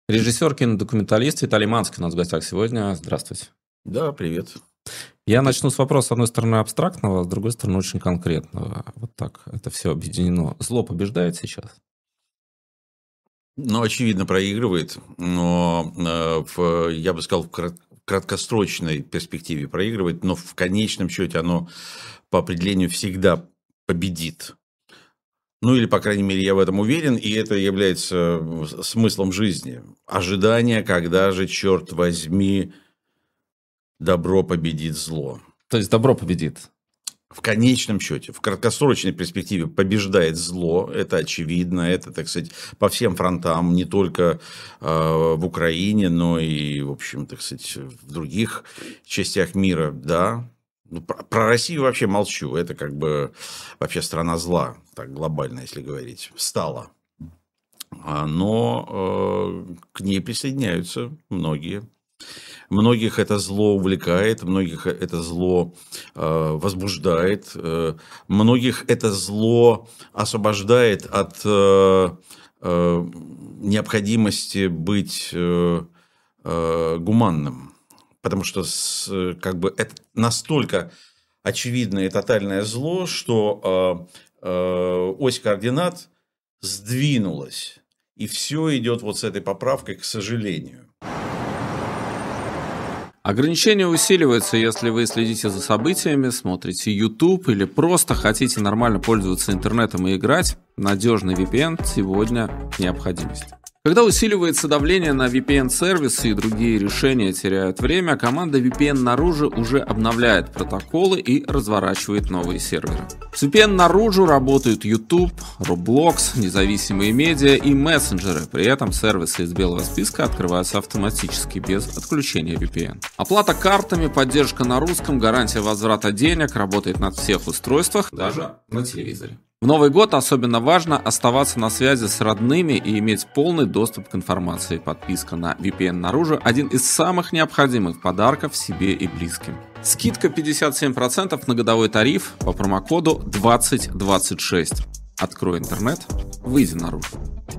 Режиссер, кинодокументалист Виталий Манский у нас в гостях сегодня. Здравствуйте. Да, привет. Я начну с вопроса, с одной стороны, абстрактного, а с другой стороны, очень конкретного. Вот так это все объединено. Зло побеждает сейчас? Ну, очевидно, проигрывает, но я бы сказал, в краткосрочной перспективе проигрывает, но в конечном счете оно по определению всегда победит. Ну, или, по крайней мере, я в этом уверен, и это является смыслом жизни. Ожидание, когда же, черт возьми, добро победит зло. То есть добро победит? В конечном счете, в краткосрочной перспективе побеждает зло, это очевидно, это, так сказать, по всем фронтам, не только в Украине, но и, в общем, так сказать, в других частях мира, да. Ну, про Россию вообще молчу, это как бы вообще страна зла, так глобально, если говорить, стала. Но к ней присоединяются многие. Многих это зло увлекает, многих это зло возбуждает, многих это зло освобождает от необходимости быть гуманным. Потому что как бы, это настолько очевидное и тотальное зло, что ось координат сдвинулась. И все идет вот с этой поправкой, к сожалению. Ограничения усиливаются, если вы следите за событиями, смотрите YouTube или просто хотите нормально пользоваться интернетом и играть. Надежный VPN сегодня необходимость. Когда усиливается давление на VPN-сервисы и другие решения теряют время, команда VPN наружу уже обновляет протоколы и разворачивает новые серверы. С VPN наружу работают YouTube, Roblox, независимые медиа и мессенджеры. При этом сервисы из белого списка открываются автоматически без отключения VPN. Оплата картами, поддержка на русском, гарантия возврата денег, работает на всех устройствах, даже на телевизоре. В Новый год особенно важно оставаться на связи с родными и иметь полный доступ к информации. Подписка на VPN наружу – один из самых необходимых подарков себе и близким. Скидка 57% на годовой тариф по промокоду 2026. Открой интернет, выйди наружу.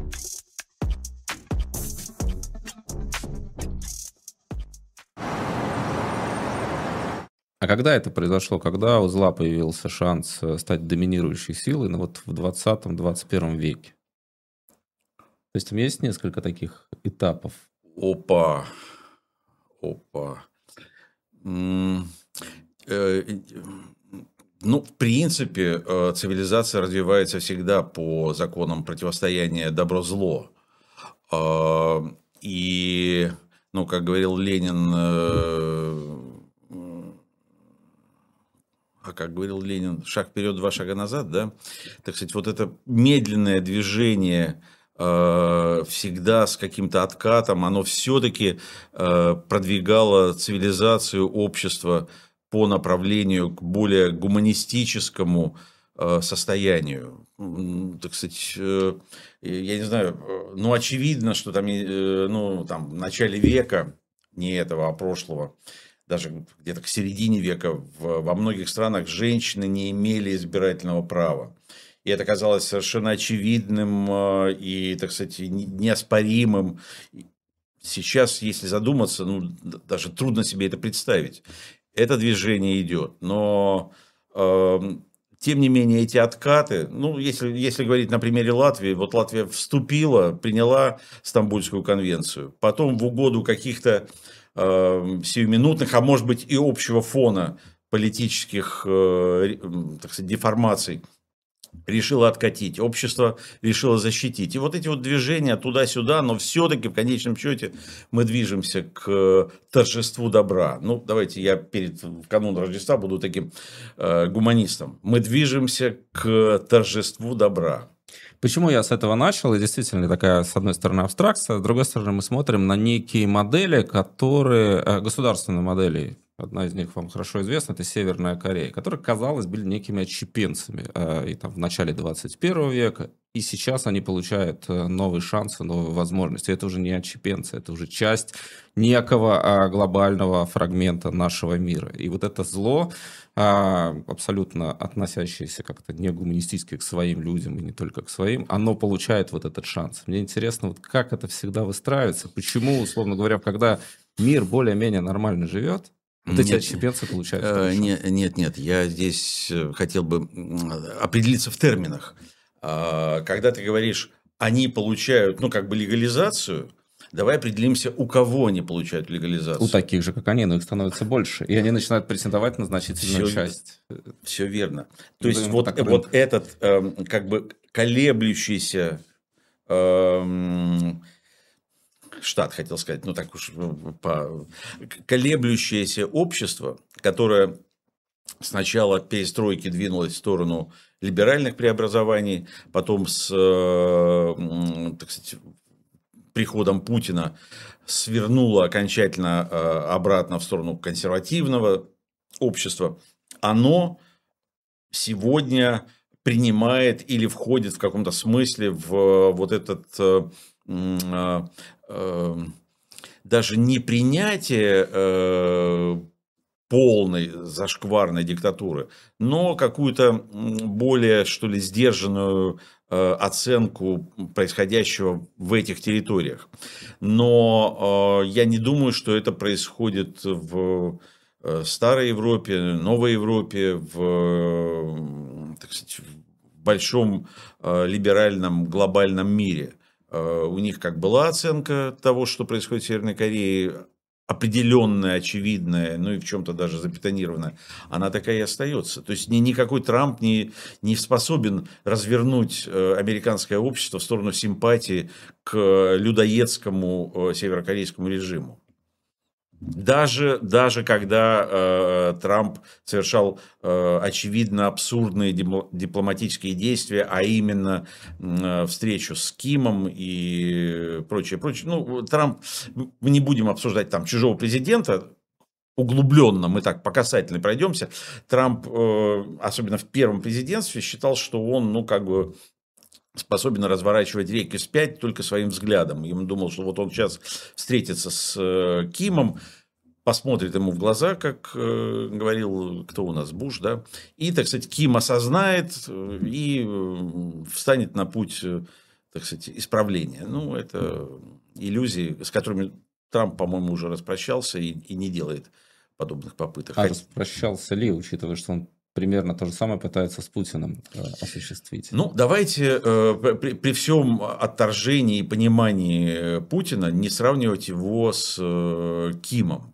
А когда это произошло? Когда у зла появился шанс стать доминирующей силой вот в 20-21 веке? То есть, у меня есть несколько таких этапов. Опа. Ну, в принципе, цивилизация развивается всегда по законам противостояния добро-зло. И, ну, как говорил Ленин, шаг вперед, два шага назад, да? Так сказать, вот это медленное движение всегда с каким-то откатом, оно все-таки продвигало цивилизацию, общество по направлению к более гуманистическому состоянию. Так сказать, я не знаю, ну, очевидно, что там, в начале века, не этого, а прошлого, даже где-то к середине века во многих странах женщины не имели избирательного права. И это казалось совершенно очевидным и, так сказать, неоспоримым. Сейчас, если задуматься, ну, даже трудно себе это представить. Это движение идет. Но, тем не менее, эти откаты, ну, если говорить на примере Латвии, вот Латвия вступила, приняла Стамбульскую конвенцию. Потом в угоду каких-то сиюминутных, а может быть и общего фона политических, так сказать, деформаций, решила откатить, общество решило защитить. И вот эти вот движения туда-сюда, но все-таки в конечном счете мы движемся к торжеству добра. Ну, давайте я в канун Рождества буду таким гуманистом. Мы движемся к торжеству добра. Почему я с этого начал? И действительно такая, с одной стороны, абстракция, с другой стороны, мы смотрим на некие модели, которые, государственные модели, Одна из них вам хорошо известна, это Северная Корея, которые, казалось, были некими отщепенцами и там, в начале 21 века, и сейчас они получают новые шансы, новые возможности. Это уже не отщепенцы, это уже часть некого глобального фрагмента нашего мира. И вот это зло, абсолютно относящееся как-то не гуманистически к своим людям и не только к своим, оно получает вот этот шанс. Мне интересно, вот как это всегда выстраивается, почему, условно говоря, когда мир более-менее нормально живет, вот эти отщепенцы получают второй шанс. Нет, я здесь хотел бы определиться в терминах. Когда ты говоришь, они получают, ну, как бы легализацию, давай определимся, у кого они получают легализацию. У таких же, как они, но их становится больше. И они начинают претендовать на значительную часть. Все верно. То есть вот этот как бы колеблющийся штат, хотел сказать, ну так уж, колеблющееся общество, которое сначала перестройки двинулось в сторону либеральных преобразований, потом с, так сказать, приходом Путина свернуло окончательно обратно в сторону консервативного общества, оно сегодня принимает или входит в каком-то смысле в вот этот даже не принятие полной зашкварной диктатуры, но какую-то более, что ли, сдержанную оценку происходящего в этих территориях. Но я не думаю, что это происходит в старой Европе, новой Европе, в, так сказать, в большом либеральном глобальном мире. У них как была оценка того, что происходит в Северной Корее, определенная, очевидная, ну и в чем-то даже запетонированная, она такая и остается. То есть никакой Трамп не способен развернуть американское общество в сторону симпатии к людоедскому северокорейскому режиму. Даже когда Трамп совершал очевидно абсурдные дипломатические действия, а именно встречу с Кимом и прочее. Ну, Трамп, мы не будем обсуждать там чужого президента, углубленно, мы так по касательной пройдемся. Трамп, особенно в первом президентстве, считал, что он, ну, как бы способен разворачивать реки вспять только своим взглядом. Ему думал, что вот он сейчас встретится с Кимом, посмотрит ему в глаза, как говорил, кто у нас, Буш, да, и, так сказать, Ким осознает и встанет на путь, так сказать, исправления. Ну, это иллюзии, с которыми Трамп, по-моему, уже распрощался и не делает подобных попыток. Распрощался ли, учитывая, что он примерно то же самое пытается с Путиным осуществить? Ну, давайте при всем отторжении и понимании Путина не сравнивать его с Кимом.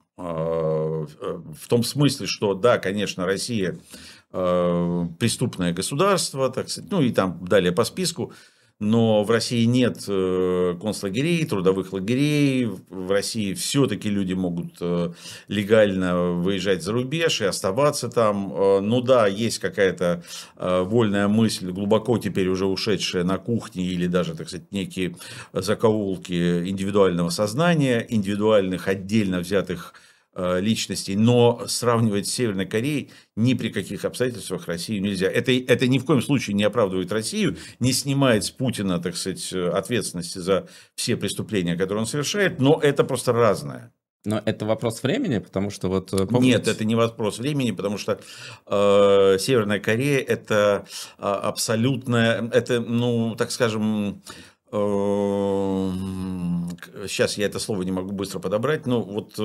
В том смысле, что, да, конечно, Россия преступное государство, так сказать, ну и там далее по списку. Но в России нет концлагерей, трудовых лагерей. В России все-таки люди могут легально выезжать за рубеж и оставаться там. Ну да, есть какая-то вольная мысль, глубоко теперь уже ушедшая на кухне, или даже, так сказать, некие закоулки индивидуального сознания, индивидуальных отдельно взятых личностей, но сравнивать с Северной Кореей ни при каких обстоятельствах Россию нельзя. Это ни в коем случае не оправдывает Россию, не снимает с Путина, так сказать, ответственности за все преступления, которые он совершает, но это просто разное. Но это вопрос времени, потому что вот... Помните... Нет, это не вопрос времени, потому что Северная Корея это абсолютно, это, ну, так скажем... Сейчас я это слово не могу быстро подобрать, но вот,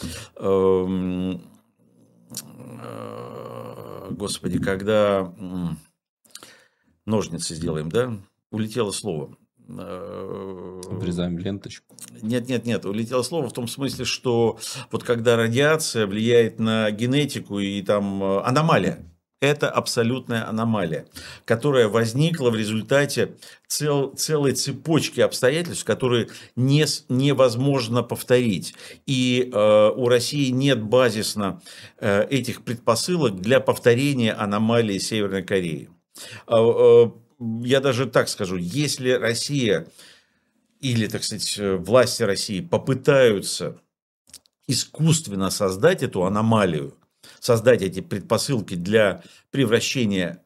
господи, когда ножницы сделаем, да, улетело слово. Обрезаем ленточку. Нет, улетело слово в том смысле, что вот когда радиация влияет на генетику и там аномалия. Это абсолютная аномалия, которая возникла в результате целой цепочки обстоятельств, которые невозможно повторить. И у России нет базисно этих предпосылок для повторения аномалии Северной Кореи. Я даже так скажу, если Россия или, так сказать, власти России попытаются искусственно создать эту аномалию, создать эти предпосылки для превращения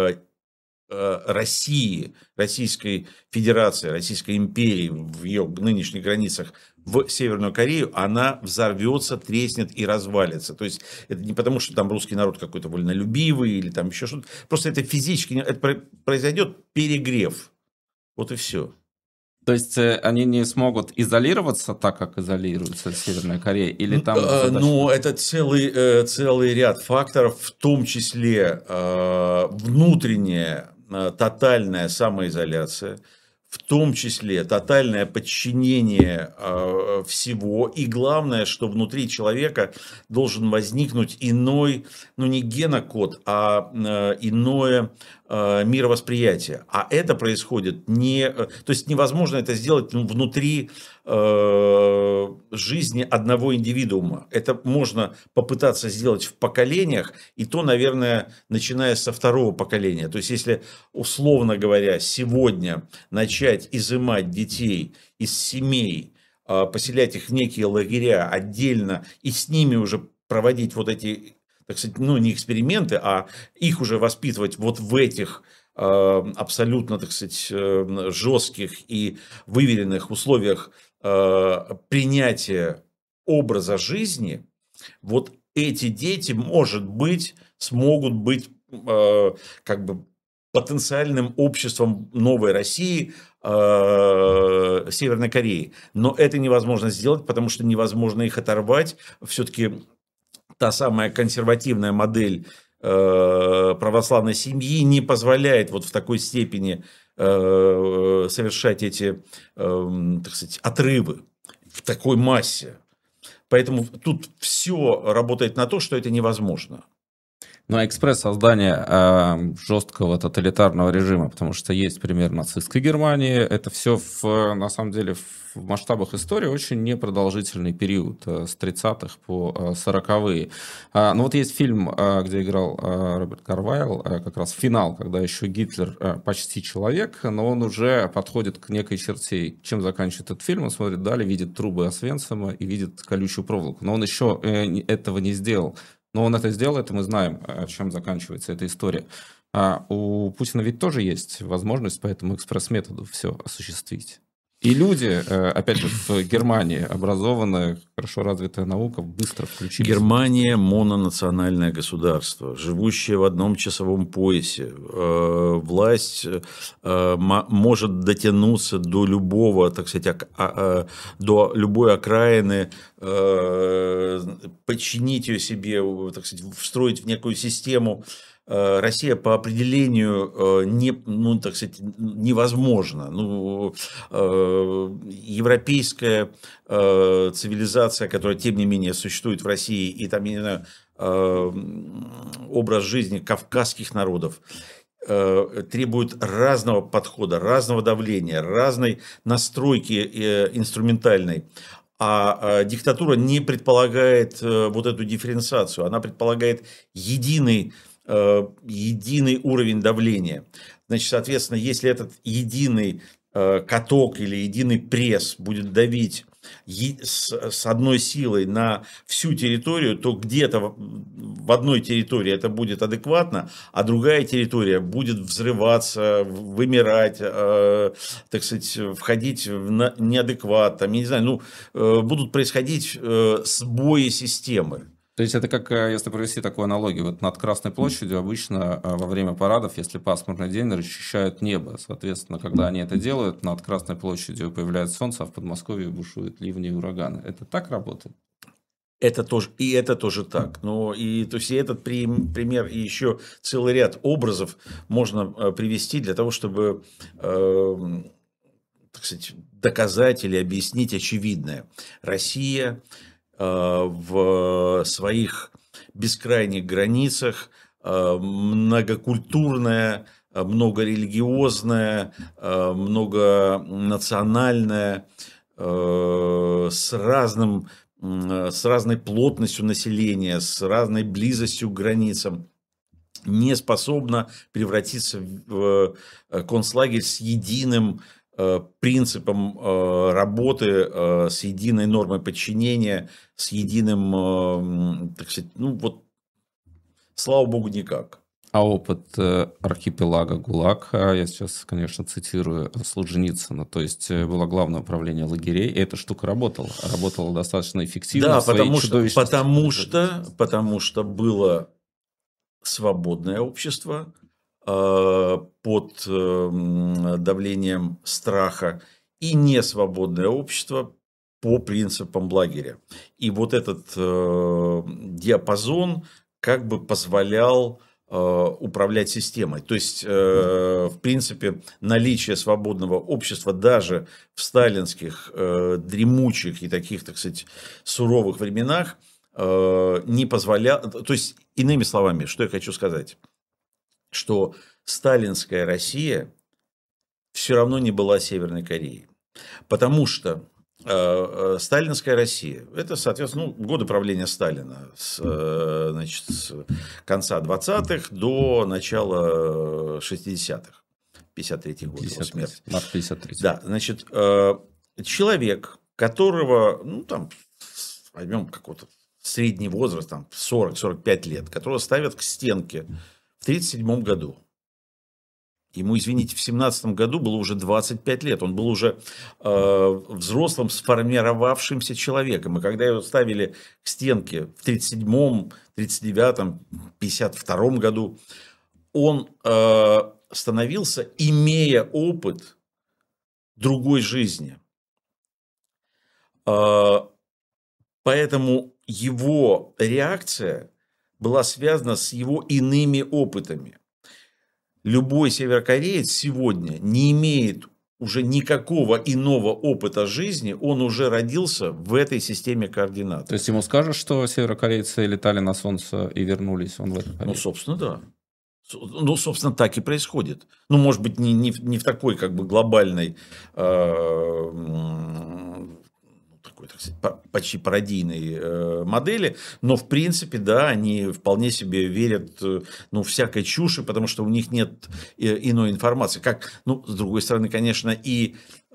России, Российской Федерации, Российской империи в ее нынешних границах в Северную Корею, она взорвется, треснет и развалится. То есть это не потому, что там русский народ какой-то вольнолюбивый или там еще что-то. Просто это физически это произойдет перегрев. Вот и все. То есть они не смогут изолироваться так, как изолируется Северная Корея? Или там Ну, это целый ряд факторов, в том числе внутренняя тотальная самоизоляция, в том числе тотальное подчинение всего. И главное, что внутри человека должен возникнуть иной, ну не генокод, а иное мировосприятие. А это происходит не... То есть невозможно это сделать внутри жизни одного индивидуума. Это можно попытаться сделать в поколениях, и то, наверное, начиная со второго поколения. То есть, если, условно говоря, сегодня начать изымать детей из семей, поселять их в некие лагеря отдельно, и с ними уже проводить вот эти, так сказать, ну, не эксперименты, а их уже воспитывать вот в этих абсолютно, так сказать, жестких и выверенных условиях принятия образа жизни, вот эти дети, может быть, смогут быть как бы потенциальным обществом новой России, Северной Кореи. Но это невозможно сделать, потому что невозможно их оторвать. Все-таки та самая консервативная модель православной семьи не позволяет вот в такой степени совершать эти, так сказать, отрывы в такой массе. Поэтому тут все работает на то, что это невозможно. Ну, а экспресс создания жесткого тоталитарного режима, потому что есть пример нацистской Германии, это все, на самом деле, в масштабах истории очень непродолжительный период, с 30-х по 40-е. Ну, вот есть фильм, где играл Роберт Карвайл, как раз финал, когда еще Гитлер почти человек, но он уже подходит к некой черте. Чем заканчивает этот фильм? Он смотрит далее, видит трубы Освенцима и видит колючую проволоку. Но он еще этого не сделал. Но он это сделает, и мы знаем, чем заканчивается эта история. А у Путина ведь тоже есть возможность по этому экспресс-методу все осуществить. И люди, опять же, в Германии, образованная, хорошо развитая наука, быстро включились. Германия – мононациональное государство, живущее в одном часовом поясе. Власть может дотянуться до любого, так сказать, до любой окраины, подчинить ее себе, так сказать, встроить в некую систему. Россия по определению ну, так сказать, невозможна. Ну, европейская цивилизация, которая, тем не менее, существует в России, и там, я не знаю, образ жизни кавказских народов, требует разного подхода, разного давления, разной настройки инструментальной. А диктатура не предполагает вот эту дифференциацию, она предполагает единый уровень давления. Значит, соответственно, если этот единый каток или единый пресс будет давить с одной силой на всю территорию, то где-то в одной территории это будет адекватно, а другая территория будет взрываться, вымирать, так сказать, входить в неадекват, там, я не знаю, ну, будут происходить сбои системы. То есть это как, если провести такую аналогию, вот над Красной площадью обычно во время парадов, если пасмурный день, расчищают небо. Соответственно, когда они это делают, над Красной площадью появляется солнце, а в Подмосковье бушуют ливни и ураганы. Это так работает? Это тоже так. Но и, то есть, и этот пример, и еще целый ряд образов можно привести для того, чтобы, так сказать, доказать или объяснить очевидное. Россия в своих бескрайних границах многокультурная, многорелигиозная, многонациональная, с разной плотностью населения, с разной близостью к границам, не способна превратиться в концлагерь с единым принципам работы с единой нормой подчинения, с единым, так сказать, ну вот, слава богу, никак. А опыт архипелага ГУЛАГ, я сейчас, конечно, цитирую Солженицына, то есть было главное управление лагерей, и эта штука работала достаточно эффективно. Да, потому что было свободное общество под давлением страха и несвободное общество по принципам лагеря. И вот этот диапазон как бы позволял управлять системой. То есть, в принципе, наличие свободного общества даже в сталинских дремучих и таких, так сказать, суровых временах не позволяло... То есть, иными словами, что я хочу сказать, что сталинская Россия все равно не была Северной Кореей. Потому что сталинская Россия, это, соответственно, годы правления Сталина, с конца 20-х до начала 60-х, 53-й год, его смерть. Март 53. Да, значит, человек, которого, ну, там, возьмем какой-то средний возраст, там, 40-45 лет, которого ставят к стенке в 1937 году. Ему, извините, в 17 году было уже 25 лет. Он был уже взрослым, сформировавшимся человеком. И когда его ставили к стенке в 37-м, 39-м, 52-м году, он становился, имея опыт другой жизни. Поэтому его реакция была связана с его иными опытами. Любой северокореец сегодня не имеет уже никакого иного опыта жизни, он уже родился в этой системе координат. То есть ему скажут, что северокорейцы летали на Солнце и вернулись, он в это поверит? Ну, собственно, да. Ну, собственно, так и происходит. Ну, может быть, не в такой как бы глобальной, такой, так сказать, почти пародийной модели, но в принципе, да, они вполне себе верят, ну, всякой чуши, потому что у них нет иной информации. Как, ну, с другой стороны, конечно, и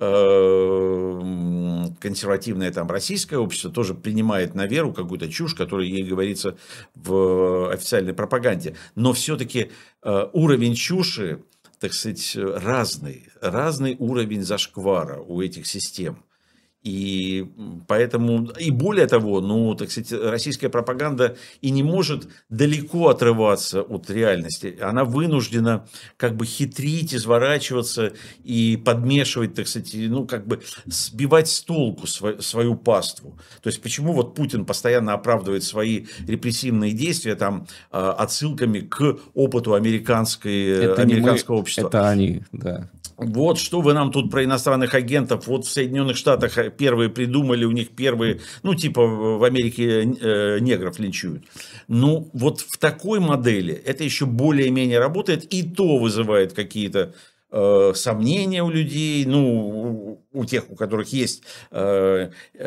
консервативное там российское общество тоже принимает на веру какую-то чушь, которая ей говорится в официальной пропаганде. Но все-таки уровень чуши, так сказать, разный уровень зашквара у этих систем. И поэтому, и более того, ну, так сказать, российская пропаганда и не может далеко отрываться от реальности. Она вынуждена как бы хитрить, изворачиваться и подмешивать, так сказать, ну, как бы сбивать с толку свою паству. То есть, почему вот Путин постоянно оправдывает свои репрессивные действия там отсылками к опыту американского общества. Это они, да. Вот что вы нам тут про иностранных агентов, вот в Соединенных Штатах первые придумали, у них первые, ну, типа в Америке негров линчуют. Ну, вот в такой модели это еще более-менее работает, и то вызывает какие-то сомнения у людей, ну, у тех, у которых есть, так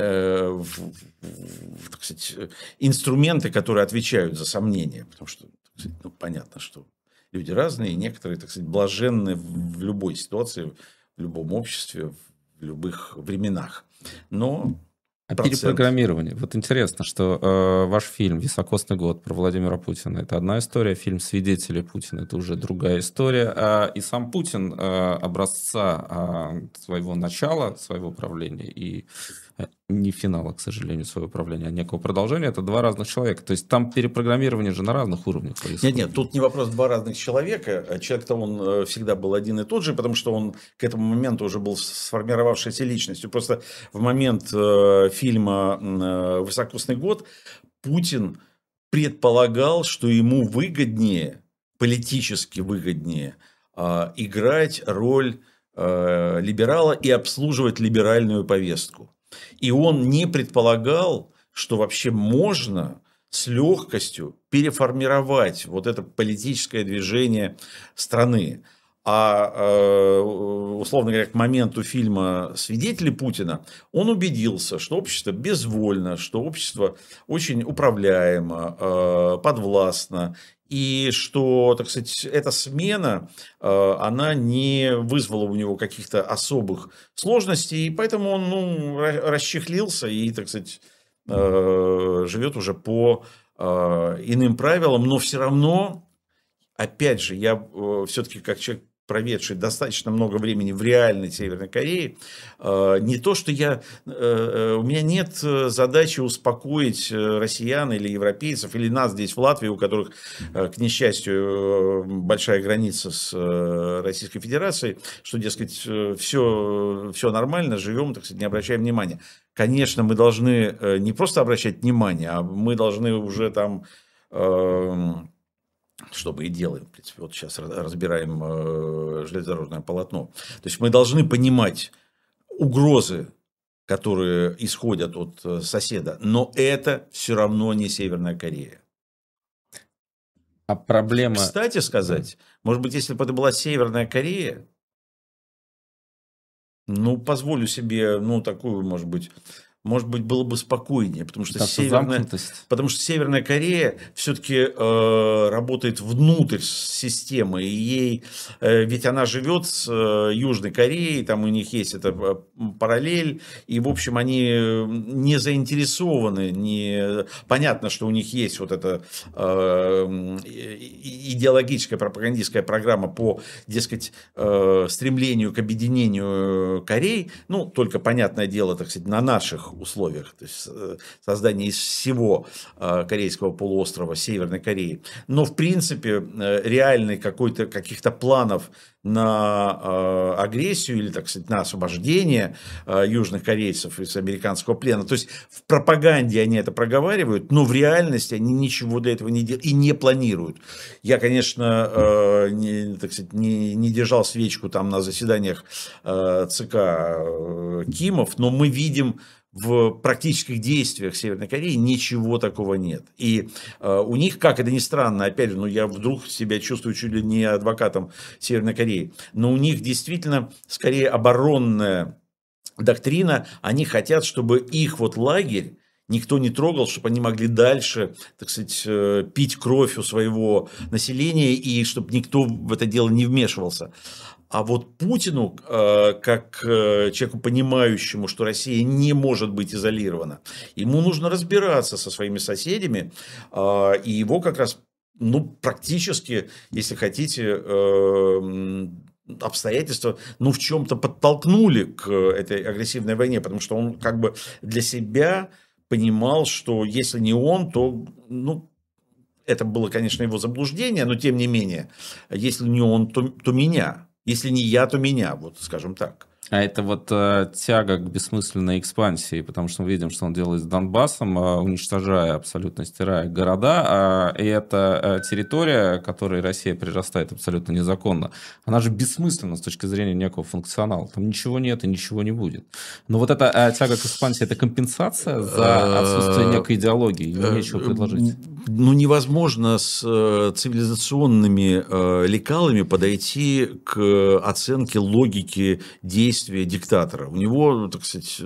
сказать, инструменты, которые отвечают за сомнения, потому что, так сказать, ну, понятно, что люди разные, и некоторые, так сказать, блаженны в любой ситуации, в любом обществе, в любых временах. Но перепрограммирование. Вот интересно, что ваш фильм «Високосный год» про Владимира Путина — это одна история, фильм «Свидетели Путина» — это уже другая история. И сам Путин образца своего начала, своего правления и не финала, к сожалению, своего правления, а некого продолжения — это два разных человека. То есть там перепрограммирование же на разных уровнях происходит. Нет, тут не вопрос два разных человека. Человек-то он всегда был один и тот же, потому что он к этому моменту уже был сформировавшейся личностью. Просто в момент фильма «Высокосный год» Путин предполагал, что ему выгоднее, политически выгоднее, играть роль либерала и обслуживать либеральную повестку. И он не предполагал, что вообще можно с легкостью переформировать вот это политическое движение страны. условно говоря, к моменту фильма «Свидетели Путина» он убедился, что общество безвольно, что общество очень управляемо, подвластно, и что, так сказать, эта смена, она не вызвала у него каких-то особых сложностей, и поэтому он расчехлился и, так сказать, живет уже по иным правилам, но все равно, опять же, я все-таки как человек, проведший достаточно много времени в реальной Северной Корее, не то, что у меня нет задачи успокоить россиян или европейцев, или нас здесь в Латвии, у которых, к несчастью, большая граница с Российской Федерацией, что, дескать, все нормально, живем, так сказать, не обращаем внимания. Конечно, мы должны не просто обращать внимание, а мы должны уже там... что мы и делаем, в принципе, вот сейчас разбираем железнодорожное полотно. То есть мы должны понимать угрозы, которые исходят от соседа, но это все равно не Северная Корея. А проблема... Кстати сказать, может быть, если бы это была Северная Корея, позволю себе, такую, может быть, было бы спокойнее, потому что Северная Корея все-таки работает внутрь системы, и ей, ведь она живет с Южной Кореей, там у них есть эта параллель, и, в общем, они не заинтересованы, понятно, что у них есть вот эта идеологическая пропагандистская программа по, дескать, стремлению к объединению Кореи, только, понятное дело, так сказать, на наших условиях, то есть создание из всего Корейского полуострова Северной Кореи. Но, в принципе, реальных каких-то планов на агрессию или, так сказать, на освобождение южных корейцев из американского плена. То есть в пропаганде они это проговаривают, но в реальности они ничего для этого не делают и не планируют. Я, конечно, не держал свечку там на заседаниях ЦК Кимов, но мы видим в практических действиях Северной Кореи ничего такого нет. И у них, как это ни странно, опять же, я вдруг себя чувствую чуть ли не адвокатом Северной Кореи, но у них действительно скорее оборонная доктрина. Они хотят, чтобы их лагерь никто не трогал, чтобы они могли дальше, так сказать, пить кровь у своего населения, и чтобы никто в это дело не вмешивался. А вот Путину, как человеку, понимающему, что Россия не может быть изолирована, ему нужно разбираться со своими соседями, и его как раз, практически, если хотите, обстоятельства, в чем-то подтолкнули к этой агрессивной войне, потому что он как бы для себя понимал, что если не он, то, это было, конечно, его заблуждение, но тем не менее, если не он, то меня. Если не я, то меня, скажем так. А это тяга к бессмысленной экспансии, потому что мы видим, что он делает с Донбассом, уничтожая, абсолютно стирая города, и эта территория, к которой Россия прирастает абсолютно незаконно, она же бессмысленна с точки зрения некого функционала. Там ничего нет и ничего не будет. Но эта тяга к экспансии, это компенсация за отсутствие некой идеологии, ему нечего предложить. Невозможно с цивилизационными лекалами подойти к оценке логики действий диктатора. У него, так сказать,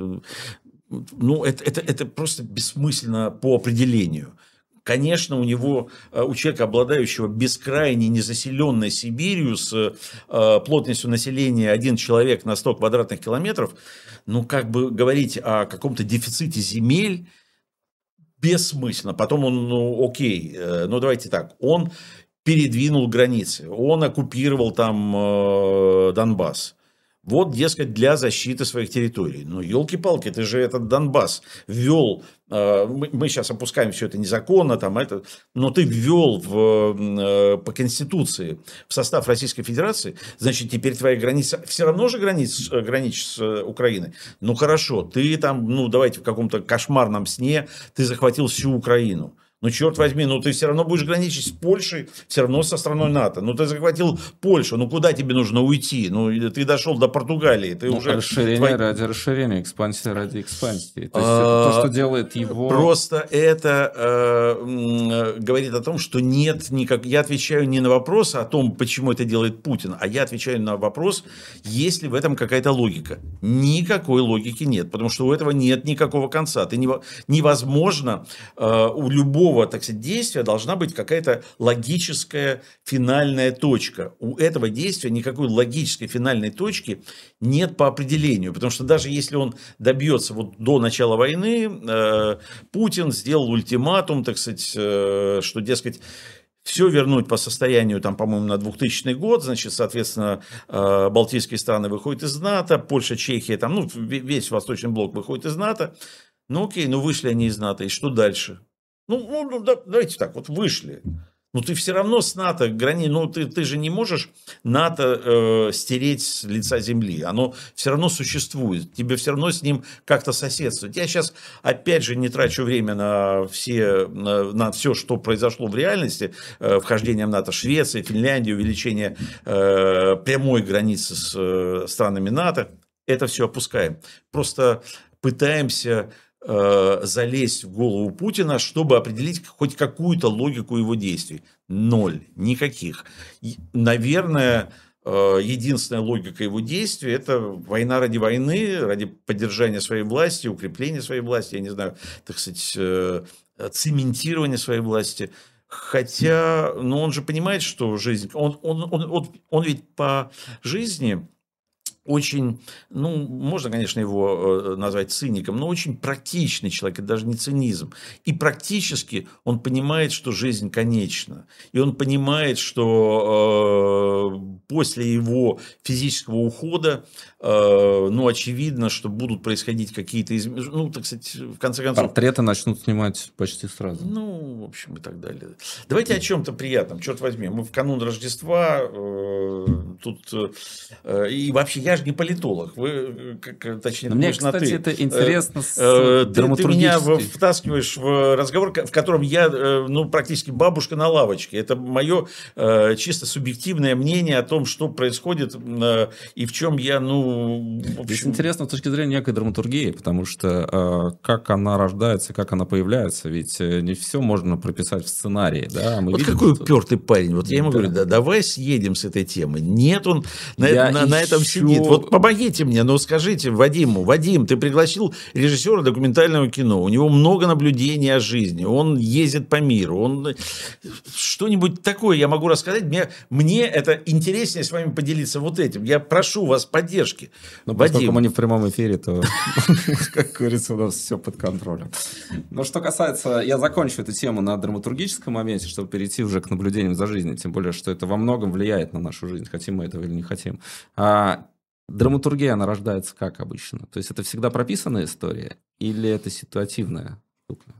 это просто бессмысленно по определению. Конечно, у человека, обладающего бескрайней незаселенной Сибирью с плотностью населения 1 человек на 100 квадратных километров, как бы говорить о каком-то дефиците земель бессмысленно. Потом он, окей, давайте так, он передвинул границы, он оккупировал там Донбасс. Дескать, для защиты своих территорий. Елки-палки, ты же этот Донбасс ввел, мы сейчас опускаем все это незаконно, но ты ввел по Конституции в состав Российской Федерации, значит, теперь твоя граница все равно же граничит с Украиной. Хорошо, ты там, давайте в каком-то кошмарном сне, ты захватил всю Украину. Ну, черт возьми, ну ты все равно будешь граничить с Польшей, все равно со страной НАТО. Ну, ты захватил Польшу, ну куда тебе нужно уйти? Ну, ты дошел до Португалии, ты уже... Расширение ради расширения, экспансия ради экспансии. То есть это то, что делает его... Просто это говорит о том, что нет никак... Я отвечаю не на вопрос о том, почему это делает Путин, а я отвечаю на вопрос, есть ли в этом какая-то логика. Никакой логики нет, потому что у этого нет никакого конца. Невозможно у любого, так сказать, действия должна быть какая-то логическая финальная точка. У этого действия никакой логической финальной точки нет по определению. Потому что даже если он добьется вот до начала войны, Путин сделал ультиматум, так сказать, что, дескать, все вернуть по состоянию, там, по-моему, на 2000 год, значит, соответственно, Балтийские страны выходят из НАТО, Польша, Чехия, там, ну, весь Восточный блок выходит из НАТО. Ну, окей, ну, вышли они из НАТО, и что дальше? Давайте так, вот вышли. Ну, ты все равно с НАТО ты же не можешь НАТО стереть с лица земли. Оно все равно существует. Тебе все равно с ним как-то соседствовать. Я сейчас, опять же, не трачу время на все, что произошло в реальности. Вхождение в НАТО Швеции, Финляндии, увеличение прямой границы с странами НАТО. Это все опускаем. Просто пытаемся... залезть в голову Путина, чтобы определить хоть какую-то логику его действий. Ноль. Никаких. Наверное, единственная логика его действий – это война ради войны, ради поддержания своей власти, укрепления своей власти, я не знаю, так сказать, цементирования своей власти. Хотя, ну, он же понимает, что жизнь... Он ведь по жизни... очень, ну, можно, конечно, его назвать циником, но очень практичный человек, это даже не цинизм. И практически он понимает, что жизнь конечна. И он понимает, что после его физического ухода, ну, очевидно, что будут происходить какие-то изменения. Ну, так сказать, в конце концов... Портреты начнут снимать почти сразу. Ну, в общем, и так далее. Давайте о чем-то приятном. Черт возьми, мы в канун Рождества тут... И вообще, я же не политолог. Вы, точнее, мне, кстати, это интересно ты меня втаскиваешь в разговор, в котором я, ну, практически бабушка на лавочке. Это мое чисто субъективное мнение о том, что происходит и в чем я, ну... В общем... Здесь интересно с точки зрения некой драматургии, потому что как она рождается, как она появляется, ведь не все можно прописать в сценарии. Да? Мы вот видим, какой что... упертый парень. Вот я ему говорю, да, давай съедем с этой темы. Нет, он на этом сидит. Вот помогите мне, ну скажите Вадим, ты пригласил режиссера документального кино, у него много наблюдений о жизни, он ездит по миру, он что-нибудь такое я могу рассказать, мне это интереснее с вами поделиться вот этим. Я прошу вас поддержки. Но поскольку мы не в прямом эфире, то, как говорится, у нас все под контролем. Но что касается, я закончу эту тему на драматургическом моменте, чтобы перейти уже к наблюдениям за жизнью, тем более, что это во многом влияет на нашу жизнь, хотим мы этого или не хотим. Драматургия, она рождается как обычно? То есть это всегда прописанная история или это ситуативная штука?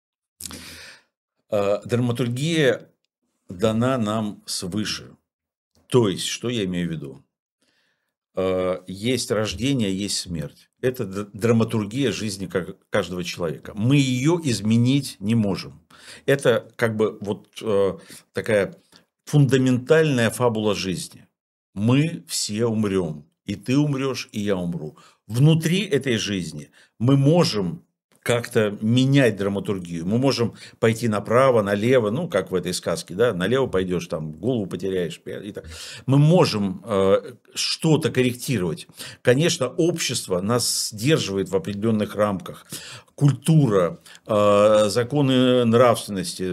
Драматургия дана нам свыше. То есть, что я имею в виду? Есть рождение, есть смерть. Это драматургия жизни каждого человека. Мы ее изменить не можем. Это как бы вот такая фундаментальная фабула жизни. Мы все умрем. И ты умрешь, и я умру. Внутри этой жизни мы можем как-то менять драматургию. Мы можем пойти направо, налево, ну, как в этой сказке, да, налево пойдешь, там, голову потеряешь. И так. Мы можем что-то корректировать. Конечно, общество нас сдерживает в определенных рамках. Культура, законы нравственности,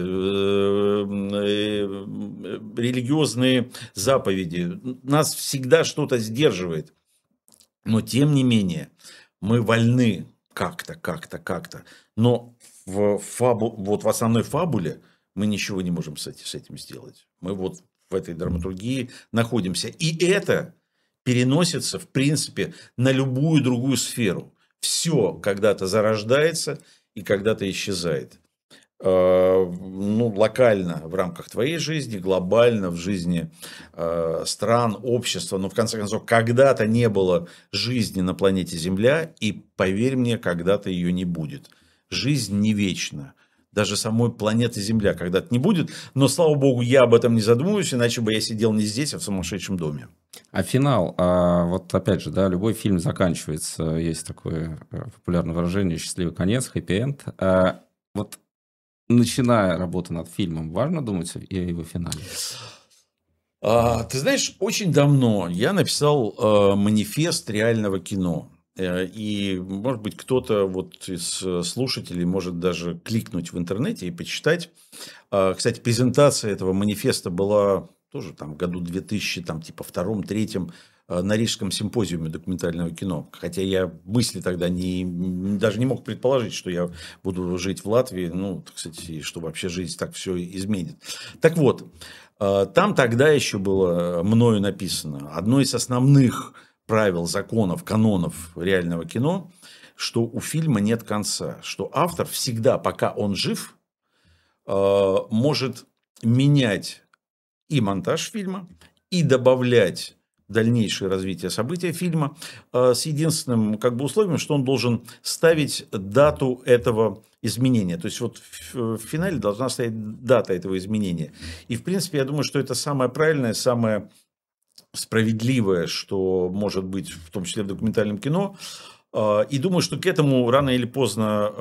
религиозные заповеди. Нас всегда что-то сдерживает. Но, тем не менее, мы вольны как-то. Но вот в основной фабуле мы ничего не можем с этим сделать. Мы вот в этой драматургии находимся. И это переносится, в принципе, на любую другую сферу. Все когда-то зарождается и когда-то исчезает. Ну, локально в рамках твоей жизни, глобально в жизни стран, общества. Но, в конце концов, когда-то не было жизни на планете Земля, и, поверь мне, когда-то ее не будет. Жизнь не вечна. даже самой планеты Земля когда-то не будет. Но, слава богу, я об этом не задумываюсь, иначе бы я сидел не здесь, а в сумасшедшем доме. А финал, вот опять же, да, любой фильм заканчивается, есть такое популярное выражение «счастливый конец», «хэппи-энд». Вот начиная работу над фильмом, важно думать о его финале? Ты знаешь, очень давно я написал манифест реального кино. И, может быть, кто-то вот из слушателей может даже кликнуть в интернете и почитать. Кстати, презентация этого манифеста была тоже там в году 2000, там типа втором-третьем на Рижском симпозиуме документального кино. Хотя я мысли тогда даже не мог предположить, что я буду жить в Латвии, ну, так сказать, и что вообще жизнь так все изменит. Так вот, там тогда еще было мною написано, одно из основных правил, законов, канонов реального кино, что у фильма нет конца, что автор всегда, пока он жив, может менять и монтаж фильма, и добавлять дальнейшее развитие события фильма с единственным как бы условием, что он должен ставить дату этого изменения. То есть, вот в финале должна стоять дата этого изменения. И, в принципе, я думаю, что это самое правильное, самое справедливое, что может быть, в том числе в документальном кино. И думаю, что к этому рано или поздно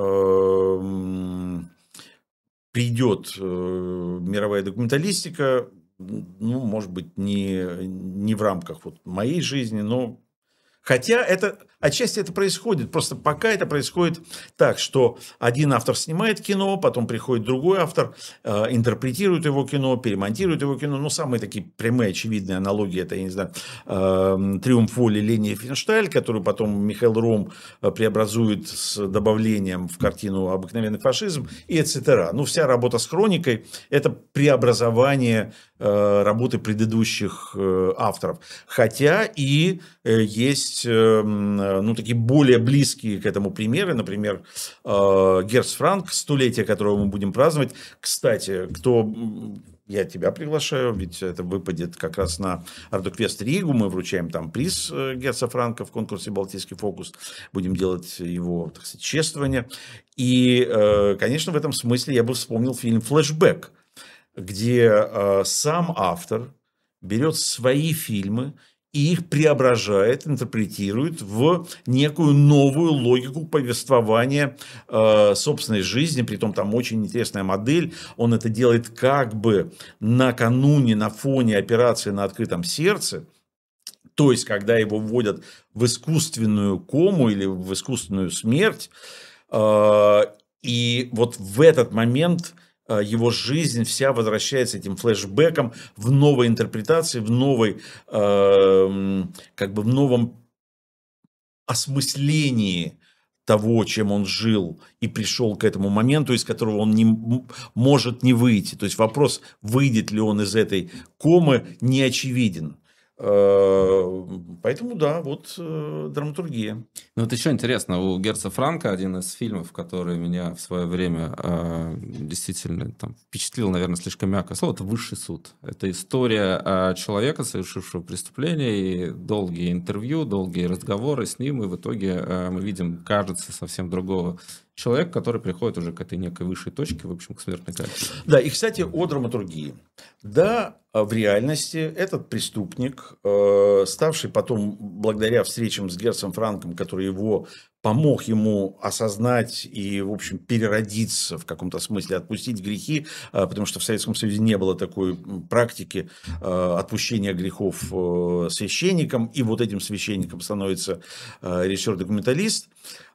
придет мировая документалистика. Ну, может быть, не в рамках вот моей жизни, но... Хотя отчасти это происходит, просто пока это происходит так, что один автор снимает кино, потом приходит другой автор, интерпретирует его кино, перемонтирует его кино. Ну, самые такие прямые, очевидные аналогии, это, я не знаю, «Триумф воли» Лени Рифеншталь, которую потом Михаил Ром преобразует с добавлением в картину «Обыкновенный фашизм» и etc. Ну, вся работа с хроникой – это преобразование работы предыдущих авторов. Хотя и есть ну, такие более близкие к этому примеры. Например, Герц Франк, столетие которого мы будем праздновать. Кстати, я тебя приглашаю, ведь это выпадет как раз на Ардуквест Ригу. Мы вручаем там приз Герца Франка в конкурсе «Балтийский фокус». Будем делать его, так сказать, чествование. И, конечно, в этом смысле я бы вспомнил фильм «Флэшбэк», где сам автор берет свои фильмы и их преображает, интерпретирует в некую новую логику повествования собственной жизни. Притом там очень интересная модель. Он это делает как бы накануне, на фоне операции на открытом сердце. То есть, когда его вводят в искусственную кому или в искусственную смерть. И вот в этот момент его жизнь вся возвращается этим флешбеком в новой интерпретации, в новой, как бы в новом осмыслении того, чем он жил и пришел к этому моменту, из которого он не может не выйти. То есть вопрос, выйдет ли он из этой комы, не очевиден. Поэтому, да, вот драматургия. Ну, вот еще интересно, у Герца Франка один из фильмов, который меня в свое время действительно там, впечатлил, наверное, слишком мягкое слово, это «Высший суд». Это история человека, совершившего преступление, и долгие интервью, долгие разговоры с ним, и в итоге мы видим, кажется, совсем другого человека, который приходит уже к этой некой высшей точке, в общем, к смертной казни. Да, и, кстати, о драматургии. Да, в реальности этот преступник, ставший потом, благодаря встречам с Герцем Франком, который помог ему осознать и, в общем, переродиться в каком-то смысле, отпустить грехи, потому что в Советском Союзе не было такой практики отпущения грехов священникам, и вот этим священником становится режиссер-документалист,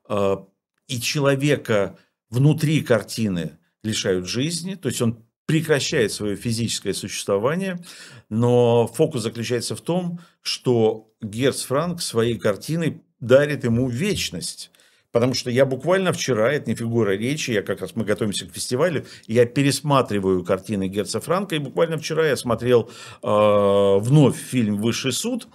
и человека внутри картины лишают жизни, то есть он прекращает свое физическое существование, но фокус заключается в том, что Герц Франк своей картиной дарит ему вечность. Потому что я буквально вчера, это не фигура речи, мы готовимся к фестивалю, я пересматриваю картины Герца Франка, и буквально вчера я смотрел вновь фильм «Высший суд»,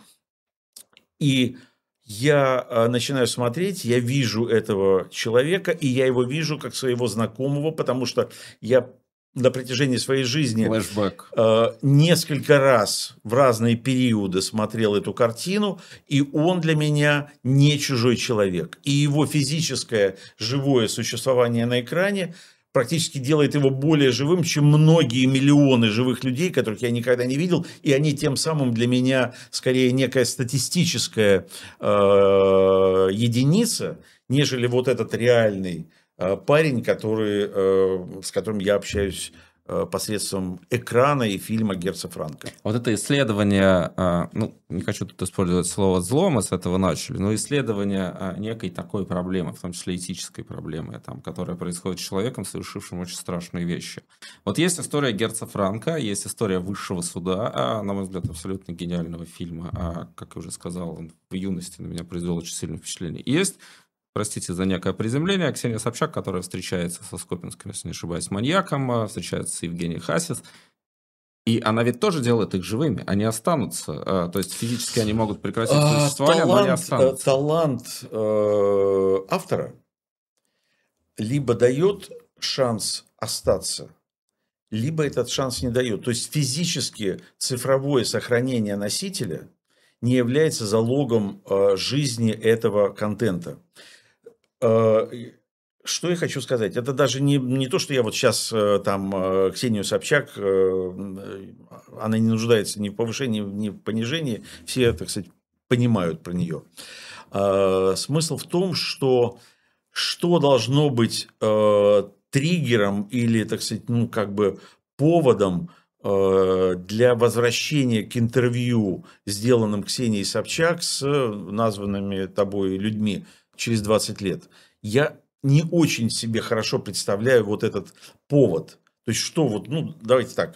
и я начинаю смотреть, я вижу этого человека, и я его вижу как своего знакомого, потому что я на протяжении своей жизни несколько раз в разные периоды смотрел эту картину, и он для меня не чужой человек. И его физическое живое существование на экране практически делает его более живым, чем многие миллионы живых людей, которых я никогда не видел, и они тем самым для меня скорее некая статистическая единица, нежели вот этот реальный парень, с которым я общаюсь посредством экрана и фильма Герца Франка. Вот это исследование, не хочу тут использовать слово «зло», мы с этого начали, но исследование некой такой проблемы, в том числе этической проблемы, которая происходит с человеком, совершившим очень страшные вещи. Вот есть история Герца Франка, есть история Высшего суда, на мой взгляд, абсолютно гениального фильма, как я уже сказал, он в юности на меня произвел очень сильное впечатление. И есть, простите за некое приземление, Ксения Собчак, которая встречается со Скопинским, если не ошибаюсь, маньяком, встречается с Евгенией Хасис. И она ведь тоже делает их живыми, они останутся. То есть физически они могут прекратить существование, но они останутся. Талант автора либо дает шанс остаться, либо этот шанс не дает. То есть физически цифровое сохранение носителя не является залогом жизни этого контента. Что я хочу сказать? Это даже не то, что я вот сейчас там Ксению Собчак, она не нуждается ни в повышении, ни в понижении. Все, так сказать, понимают про нее. Смысл в том, что должно быть триггером или, так сказать, поводом для возвращения к интервью, сделанным Ксенией Собчак с названными тобой людьми через 20 лет. Я не очень себе хорошо представляю вот этот повод. То есть, что давайте так,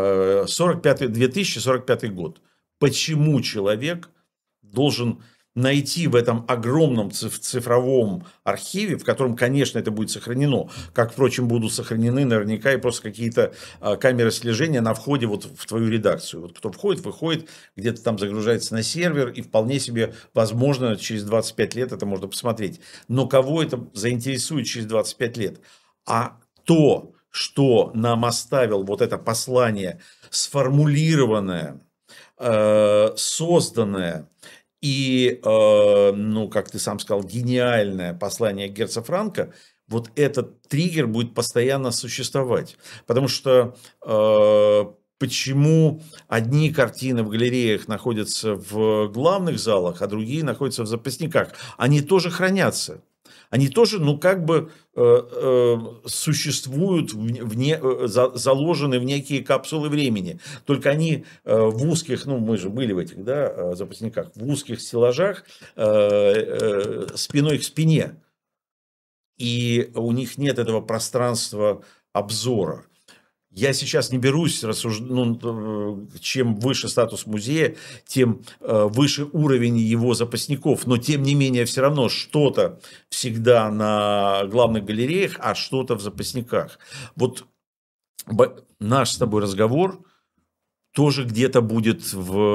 2045 год. Почему человек должен найти в этом огромном цифровом архиве, в котором, конечно, это будет сохранено, как, впрочем, будут сохранены наверняка и просто какие-то камеры слежения на входе вот в твою редакцию. Вот кто входит, выходит, где-то там загружается на сервер, и вполне себе возможно через 25 лет это можно посмотреть. Но кого это заинтересует через 25 лет? А то, что нам оставил вот это послание, сформулированное, созданное, и, как ты сам сказал, гениальное послание Герца Франка, вот этот триггер будет постоянно существовать. Потому что почему одни картины в галереях находятся в главных залах, а другие находятся в запасниках? Они тоже хранятся. Они тоже, существуют, заложены в некие капсулы времени. Только они в узких, мы же были в этих, запасниках, в узких стеллажах спиной к спине. И у них нет этого пространства обзора. Я сейчас не берусь рассуждать, чем выше статус музея, тем выше уровень его запасников. Но, тем не менее, все равно что-то всегда на главных галереях, а что-то в запасниках. Вот наш с тобой разговор тоже где-то будет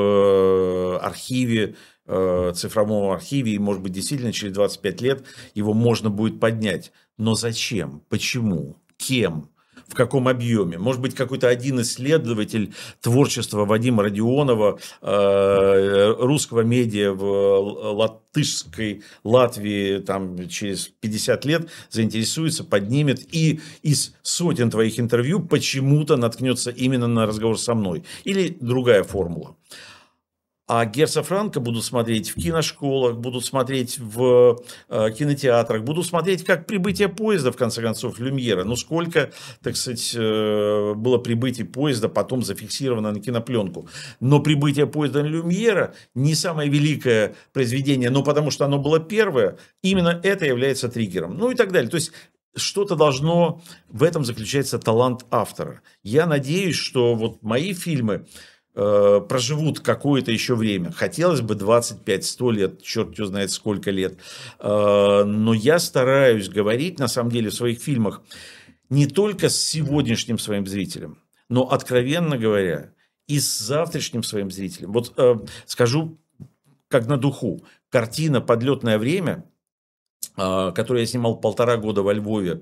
в архиве, цифровом архиве, и, может быть, действительно через 25 лет его можно будет поднять. Но зачем? Почему? Кем? В каком объеме? Может быть, какой-то один исследователь творчества Вадима Родионова, русского медиа в латышской Латвии там, через 50 лет заинтересуется, поднимет и из сотен твоих интервью почему-то наткнется именно на разговор со мной. Или другая формула. А Герца Франка будут смотреть в киношколах, будут смотреть в кинотеатрах, будут смотреть как прибытие поезда, в конце концов, Люмьера. Сколько, так сказать, было прибытий поезда потом зафиксировано на кинопленку. Но прибытие поезда Люмьера не самое великое произведение, но потому что оно было первое, именно это является триггером. И так далее. То есть, что-то должно, в этом заключается талант автора. Я надеюсь, что вот мои фильмы проживут какое-то еще время. Хотелось бы 25-100 лет, черт его знает сколько лет. Но я стараюсь говорить, на самом деле, в своих фильмах не только с сегодняшним своим зрителем, но, откровенно говоря, и с завтрашним своим зрителем. Вот скажу как на духу. Картина «Подлетное время», которую я снимал 1,5 года во Львове,